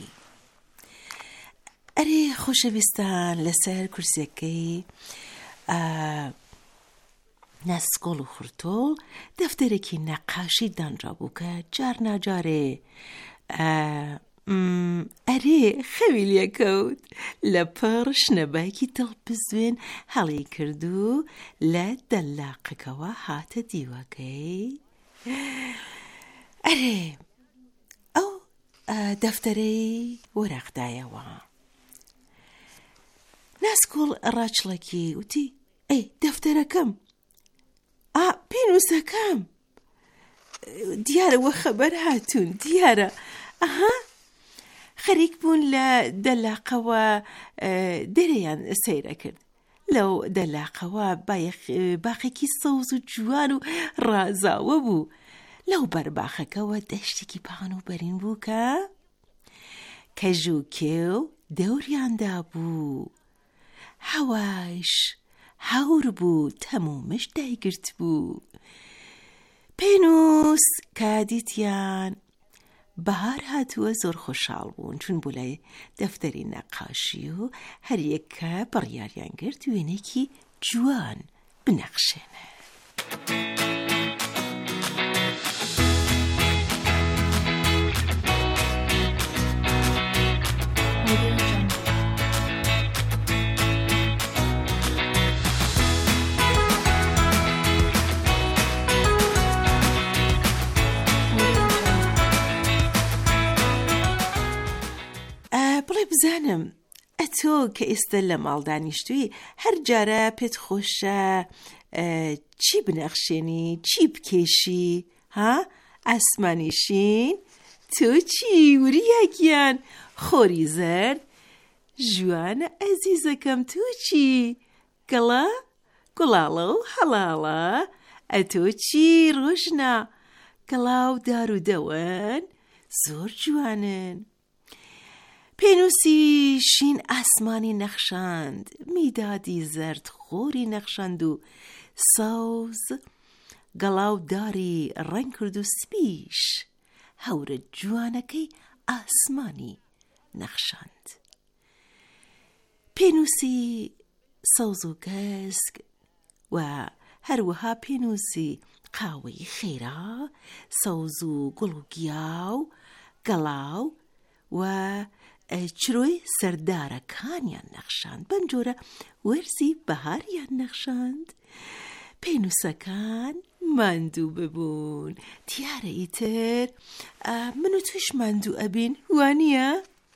ئەرێ خۆشەویستان، لەسەر کورسیەکەی ناسکۆڵ و خورتۆڵ دەفتەرێکی نەقاشی دانرا بوو کە جار ناجارێ ئەرێ خەوی لێکەوت لە پڕ شنەبایکی دڵپزوێن هەڵی کرد و لە دەلاقەکەوە هاتە دیوەکەی. ئەرێ ئەو دەفتەرەی وەرەقدایەوە. ناسکۆڵ ڕاچڵەکی وتی ئەی دەفتەرەکەم، ئا پێنووسەکەم، دیارە وە خەبەر هاتوون، دیارە ئەها خەریک بوون لە دەلاقەوە دەرەیان سەیرە کرد. لەو دەلاقەوە باخێکی سەوز و جوان و ڕازاوە بوو. لەو بەرباخەکەوە دەشتێکی پان و بەرین بوو کە کەژ و کێو دەوریاندا بوو. هەوایش هەور بوو، تەمومش دایگرت بوو. پێنووس کە دیتیان بەهار هاتووە زۆر خۆشحاڵ بوون، چون بوو لای دەفتەری نەقاشی و هەر یەکە بڕیاریان کرد وێنێکی جوان بنەقشێنە. بڵێ بزانم، ئەتۆ کە ئێستا لە ماڵ دانیشتووی هەر جارە پێت خۆشە چی بنەخشێنی، چی بکێشی؟ ها؟ ئاسمانیشین؟ تۆ چی وریاکیان؟ خۆری زەرد؟ ژوانە ئەزیزەکەم، تۆ چی؟ گەڵا؟ گوڵاڵە و هەڵاڵە؟ ئەتۆ چی ڕۆژنا؟ گەڵا و دار و دەوەن؟ زۆر جوانن. پێنووسی شین ئاسمانی نەخشاند، میدادی زەرد خۆری نەخشاند و سەوز گەڵا و داری ڕەنگ کرد و سپیش هەورە جوانەکەی ئاسمانی نەخشاند. پێنووسی سەوز و گەسک و هەروەها پێنووسی قاوەی خێرا، سەوز و گوڵ و گیاو، گەڵاو و چرۆی سەردارەکانیان نەخشاند. بەم جۆرە وەرزی بەهاریان نەخشاند. پێنووسەکان ماندوو ببوون. دیارە ئیتر من و توش ماندوو ئەبین، وانییە؟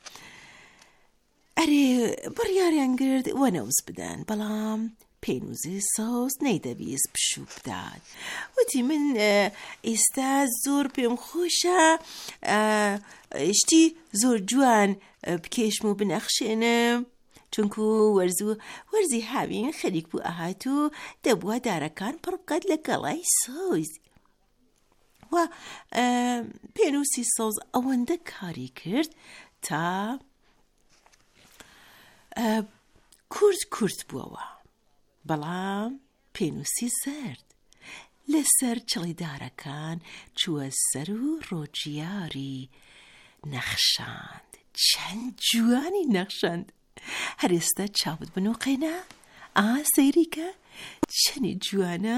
ئەرێ بڕیاریان کرد وەنەوز بدەن، بەڵام پێنووسی سەوز نەیدەویست پشوو بدات. وتی من ئێستا زۆر پێم خۆشە شتی زۆر جوان بکێشم و بنەخشێنم، چونکو وەرزی هاوین خەریک بوو ئاهات و دەبووە دارەکان پڕ بکات لە گەڵای سەوز. و پێنووسی سەوز ئەوەندە کاری کرد تا کورت کورت بووەوە. بەڵام پێنووسی زەرد لەسەر چڵیدارەکان چووە سەر و ڕۆژیاری نەخشاند. چەند جوانی نەخشاند. هەر ئێستا چاوت بنووقێنە؟ ئا سەیریکە چەنی جوانە؟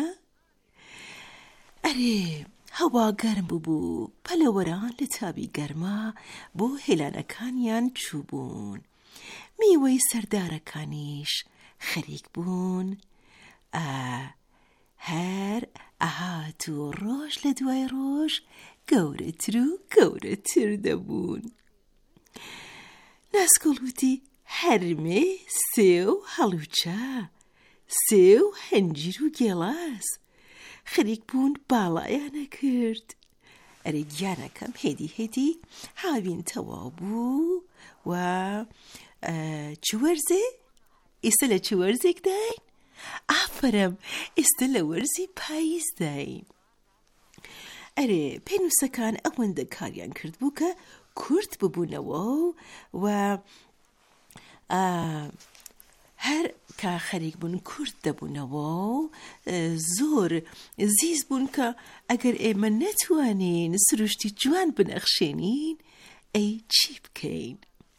ئەرێ هەوا گەرم بوو، پەلەوەران لە تابی گەرما بۆ هێلانەکانیان چوو بوون. میوەی سەردارەکانیش خەریک بوون. هەر ئەهات و ڕۆژ لە دوای ڕۆژ گەورەتر و گەورەتر دەبوون. ناسکۆڵ وتی هەرمێ سێ و هەڵوچە، سێ و هەنجیر و گێڵاس خەریک بوون باڵایانە کرد. ئەرێ گیانەکەم هێدی هێدی هاوین تەواو بوو. و چ وەرزێ؟ ئێستا لە چ وەرزێک داین؟ ئافرەم، ئێستا لە وەرزی پاییز داین. ئەرێ پێنووسەکان ئەوەندە کاریان کرد بوو کە کورت ببوونەوە و هەر کە خەریک بوون کورت دەبوونەوە زۆر زیز بوون کە ئەگەر ئێمە نەتوانین سروشتی جوان بنەخشێنین ئەی چی بکەین؟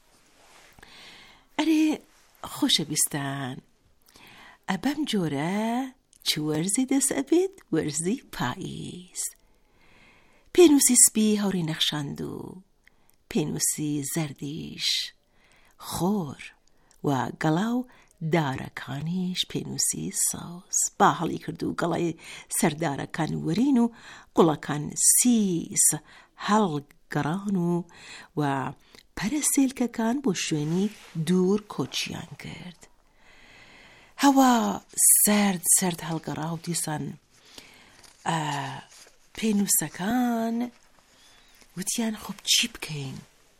ئەرێ خۆشەویستان، ئەبەم جۆرە چ وەرزی دەست ئەبێت؟ وەرزی پاییز. پێنووسی سپی هەوری نەخشاند و پێنووسی زەردیش خۆر و گەڵاو دارەکانیش پێنووسی ساوس. با هەڵی کرد و گەڵای سەردارەکان وەرین و گوڵەکان سیس هەڵگەڕان و و پەرەسێلکەکان بۆ شوێنی دوور کۆچیان کرد. هەوا سرد سرد هەڵگەڕا و دیسان پێنووسەکان وتیان خۆب چی بکەین؟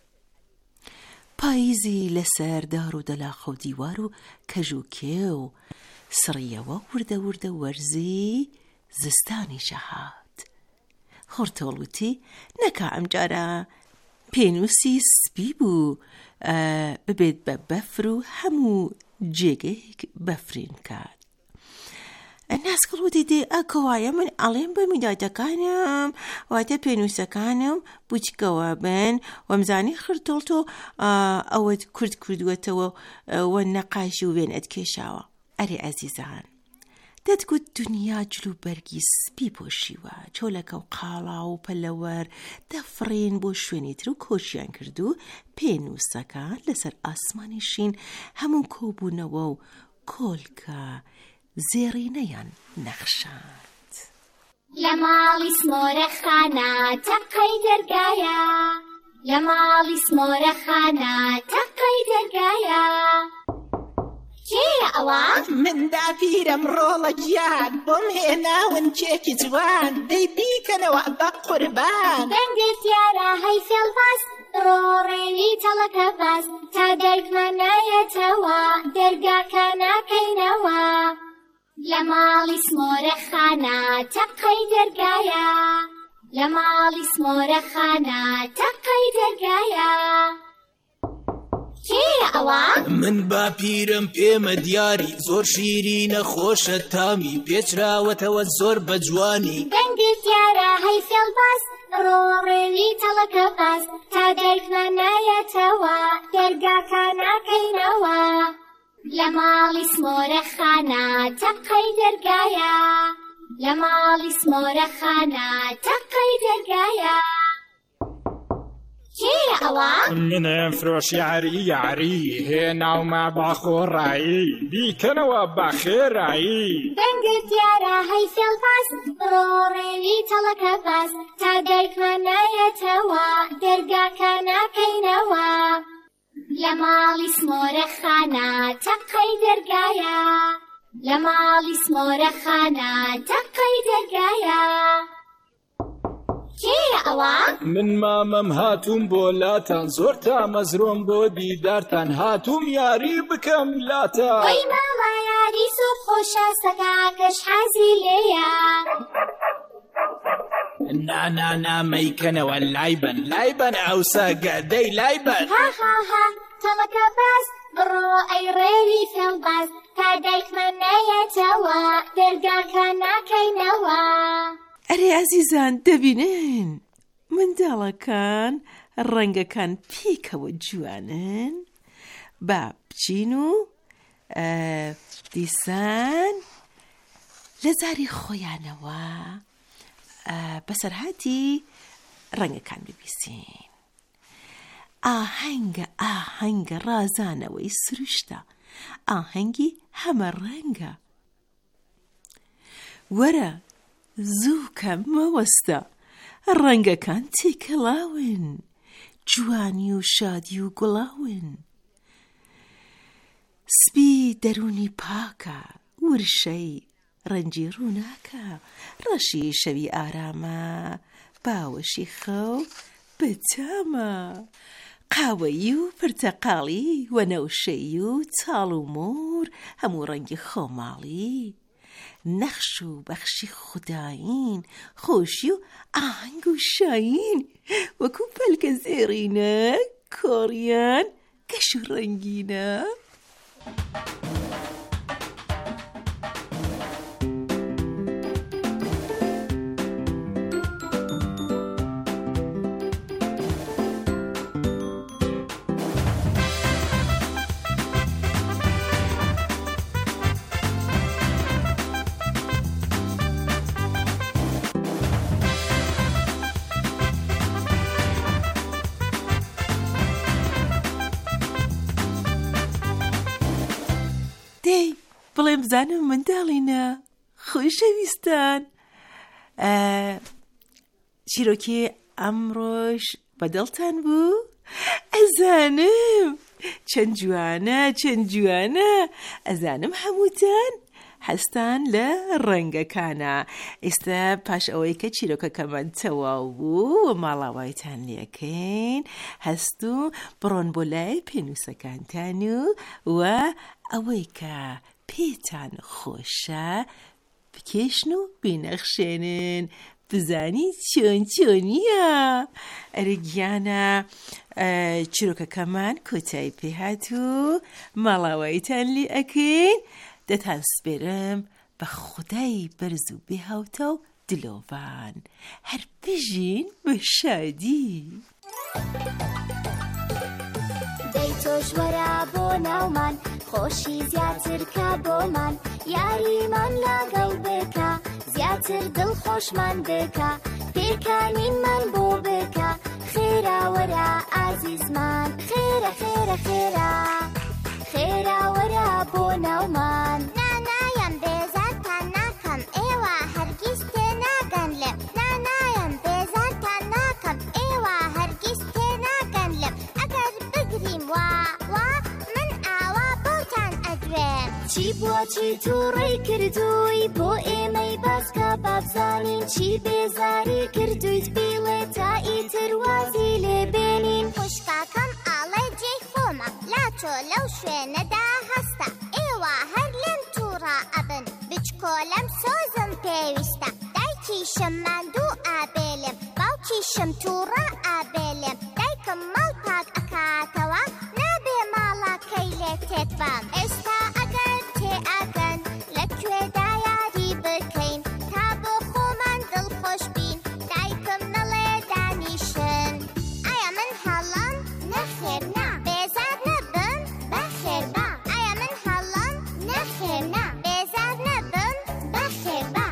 پاییزی لەسەر دار و دەلاخە و دیوار و کەژوکێ و سڕیەوە وردە وردە وەرزی زستانی شەهات. خۆرتۆڵ وتی نەکا ئەمجارە پێنووسی سپی بوو ببێت بە بەفر و هەموو جێگەیەک بەفرین کات. ناسکڵ وتی دێ ئەکەوایە من ئەڵێم بە میدادەکانم واتە پێنووسەکانم بوچکەوە بن وەمزانی خرتۆڵ تۆ ئەوەت کورد کردووەتەوە وە نەقاشی و وێنەت کێشاوە. ئەرێ ئەزیزان، دەتگوت دنیا جلو بەرگی سپی پۆشیوە، چۆلەکە و قاڵا و پەلەوەر دەفڕین بۆ شوێنی تر و کۆچیان کرد و پێنووسەکان لەسەر ئاسمانی شین هەموو کۆبوونەوە و کۆلکە زێڕینەیان نەخشاند. لە ماڵی سمۆرە خانە تەقەی دەرگایە، لە ماڵی سمۆرە خانە تەقەی دەرگایە. کێیە ئەوە؟ من داپیرم ڕۆڵە گیان بۆم هێناون کێکی جوان دەی بیکەنەوە بە قوربان. دەنگت دیارە هەی فێڵباز ڕۆڕێوی تەڵەکە باز تا دەرگمان نایەتەوە دەرگاکە ناکەینەوە. لە ماڵی سمۆرە خانە تەقەی دەرگایە، لە ماڵی سمۆرە خانە تەقەی دەرگایە. کێیە ئەوە؟ من باپیرم پێمە دیاری زۆر شیرینە خۆشە تامی پێچراوەتەوە زۆر بە جوانی. دەنگت دیارە هەی فێڵباز ڕۆڕێوی تەڵەکە باز تا دەرگمان نایەتەوە دەرگاکە ناکەینەوە. لە ماڵی سمۆرە خانە تەقەی دەرگایە، لە ماڵی سمۆرە خانە تەقەی دەرگایە. کێیە ئەوە؟ منێم فرۆشی یاری یاری هێناومە باخۆڕایی بیکەنەوە بە خێرایی. دەنگت دیارە هەی فێڵباز ڕۆڕێوی تەڵەکە باز تا دەرگمان نایەتەوە دەرگاکە ناکەینەوە. لە ماڵی سمۆرە خانە تەقەی دەرگایە، لە ماڵی سمۆرە خانە تەقەی دەرگایە. کێیە ئەوە؟ من مامەم هاتووم بۆ لاتان زۆر تا مەزرۆم بۆ دیدارتان هاتووم یاری بکەم لاتان. وەی ماڵە یاری زۆر خۆشە سەگاکەش حەزی لێیە. نانانا مەیکەنەوە لای بن لای بن ئەو سەگە دەی لای بن. هاهاها تەڵەکە باز بڕۆ ئەی ڕێوی فێڵباز تا دایکمان نایەتەوە دەرگاکە ناکەینەوە. ئەرێ ئازیزان دەبینن منداڵەکان ڕەنگەکان پێکەوە جوانن، با بچین و دیسان لە زاری خۆیانەوە بەسەرهاتی ڕەنگەکان ببیسین. ئاهەنگە ئاهەنگە ڕازانەوەی سروشتە، ئاهەنگی هەمە ڕەنگە. وەرە زووکە مەوەستە ڕەنگەکان تێکەڵاون، جوانی و شادی و گوڵاون. سپی دەرونی پاکە، ورشەی ڕەنجی ڕووناکە، ڕەشی شەوی ئارامە، باوەشی خەو بەتامە، قاوەیی و پرتەقاڵی وەنەوشەی و چاڵ و مۆر هەموو ڕەنگی خۆماڵی. نەخش و بەخشی خوداین خۆشی و ئاهەنگ و شاین وەکو پەلکە زێڕینە کۆڕیان گەش و ڕەنگینە. دەی بڵێم بزانم منداڵینە خۆشەویستان، چیرۆکی ئەمڕۆژ بەدڵتان بوو؟ ئەزانم چەند جوانە چەند جوانە، ئەزانم هەمووتان هەستان لە ڕەنگەکانە. ئێستا پاش ئەوەی کە چیرۆکەکەمان تەواو بوو و ماڵاوایتان لێکەین، هەست و بڕۆن بۆ لای پێنووسەکانتان و و ئەوەی کە پێتان خۆشە بکێشن و بینەخشێنن، بزانی چۆن چۆنیە. ئەرگیانە چیرۆکەکەمان کۆتایی پێهات و ماڵاوایتان لێ ئەکەین. دەتان سپێرم بە خودای بەرز و بێهاوتە و دلۆڤان، هەر بژین بە شادی. دەی تۆش وەرە بۆ ناومان، خۆشی زیاتر کە بۆمان، یاریمان لەگەڵ بکە، زیاتر دڵخۆشمان بکە، پێکانینمان بۆ بکە، خێرا وەرە ئازیزمان، خێرە خێرە خێرا خێرا وەرە بۆ ناومان. نانایم بێزارتان ناکەم، ئێوە هەرگیز تێناگەن لێم، نانایم بێزارتان ناکەم، ئێوە هەرگیز تێناگەن لێم، ئەگەر بگریم وا وا من ئاوا بۆتان ئەگرێم. چی بووە چی تووڕێی کردووی بۆ ئێمەی باسکە بابزانین، چی بێزاری کردویت بیڵێ تا ئیتر وازی لێبێنین. خوشکاکەم ئاڵێ جێی خۆمە لاچۆ لەو شوێنەدا هەستە، ئێوە هەر لێم تووڕە ئەبن بچکۆلەم سۆزم پێویستە، دایکیشم ماندوو ئابێلێم، باوکیشم تووڕە ئابێلێم، دایکم ماڵ پاک ئەکاتەوە نابێ ماڵەکەی لێ تێت بام. ئێستا ئەگەر تێ ئەگەن لەکوێدا یاری بکەین، تا بۆ خۆمان دڵخۆش بین، دایکم نەڵێ دانیشن. ئایا من هەڵام؟ نەخێر نا بێزار نەبم بەخێر با. ئایا من هەڵام؟ نەخێر نا بێزار نەبم بەخێر با.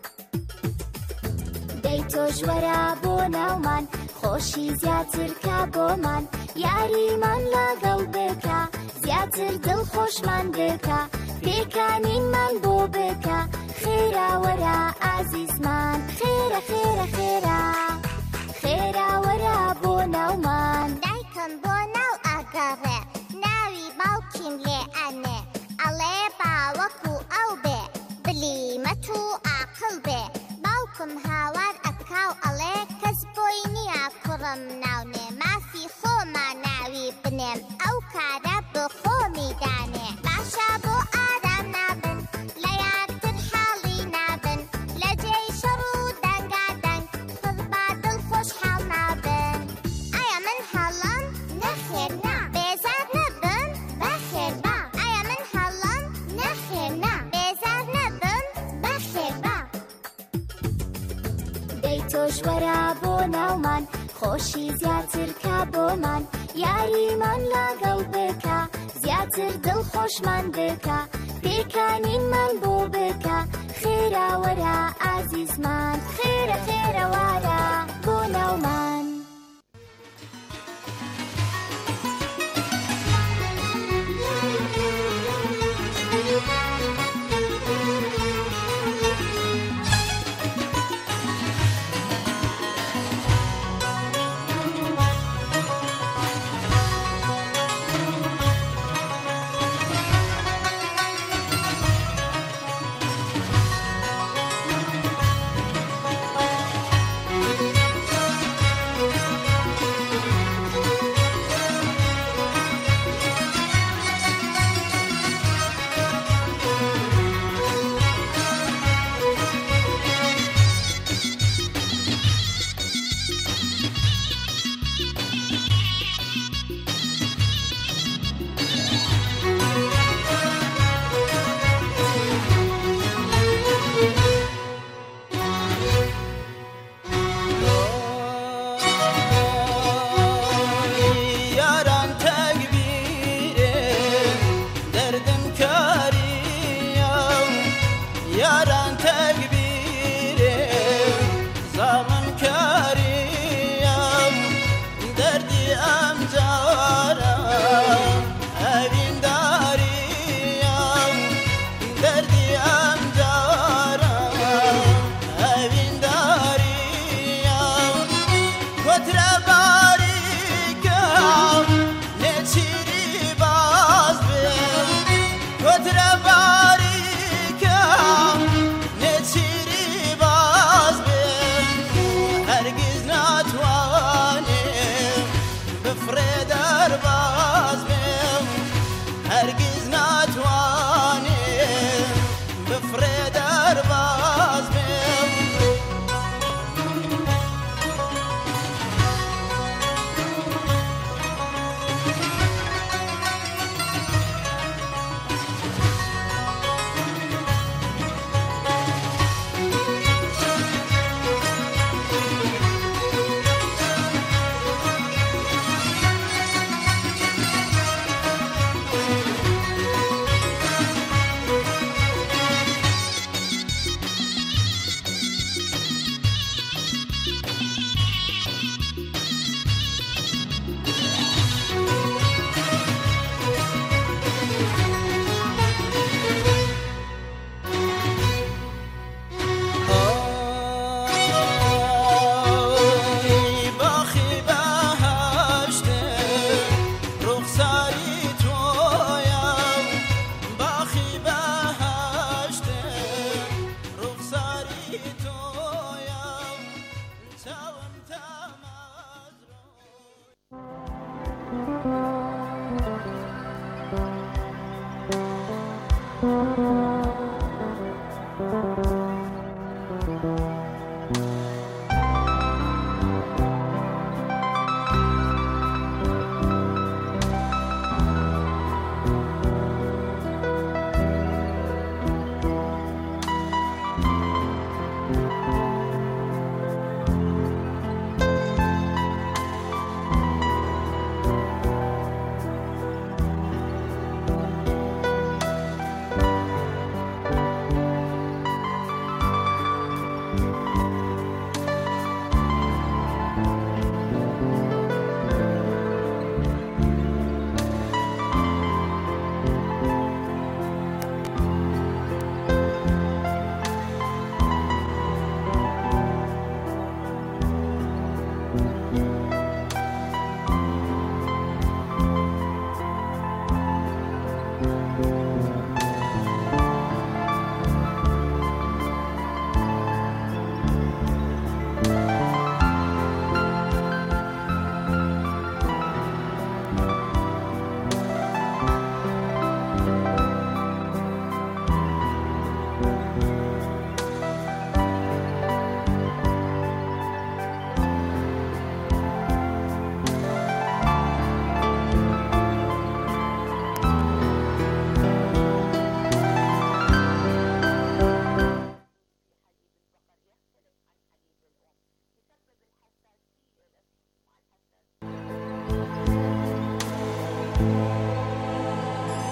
دەی تۆش وەرە بۆ ناومان، خۆشی زیاتر کە بۆمان، یاریمان لەگەڵ بکە، زیاتر دڵخۆشمان بکە، پێکانینمان بۆ بکە، خێرا وەرە ئازیزمان، خێرە خێرە خێرا خێرا وەرە بۆ ناومان. دایکم بۆ ناو ئەگەڕێ، ناوی باوکیم لێ ئەنێ، ئەڵێ باوەکو ئەو بێ، بلیمەت و ئاقڵ بێ، باوکم هاوار ئەکا و ئەڵێ کەس بۆی نییە کوڕم ناونێ، مافی خۆما ناوی بنێم، ئەو کارە بە خۆمی دانێ. باشە بۆ ئارام نابن، لە یارتر حاڵی نابن، لە جێی شەڕ و دەنگادەنگ پڕ با دڵخۆش حاڵ نابن. ئایا من هەڵام؟ نەخێر نا بێزار نەبم بەخێر با. ئایا من هەڵام؟ نەخێر نا بێزار نەبم بەخێر با. دەی تۆش وەرە بۆ ناومان، خۆشی زیاتر کە بۆمان، یاریمان لەگەڵ بکە، زیاتر دڵخۆشمان بکە، پێکانینمان بۆ بکە، خێرا وەرە ئازیزمان، خێرە خێرە وەرە بۆ ناومان.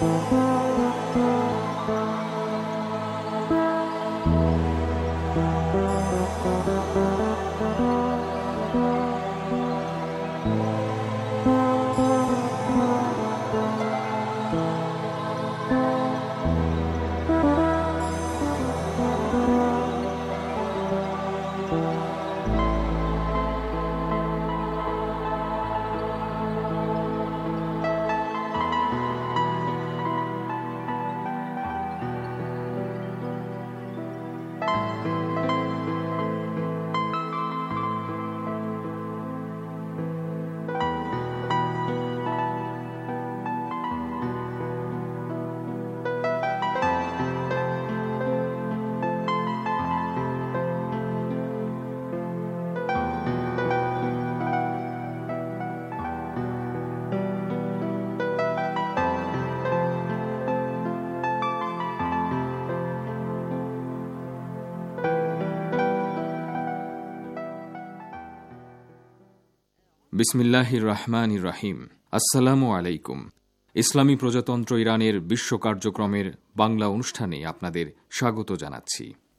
বিসমিল্লাহির রহমানির রহিম। আসসালামু আলাইকুম। ইসলামী প্রজাতন্ত্র ইরানের বিশ্ব কার্যক্রমের বাংলা অনুষ্ঠানে আপনাদের স্বাগত জানাচ্ছি।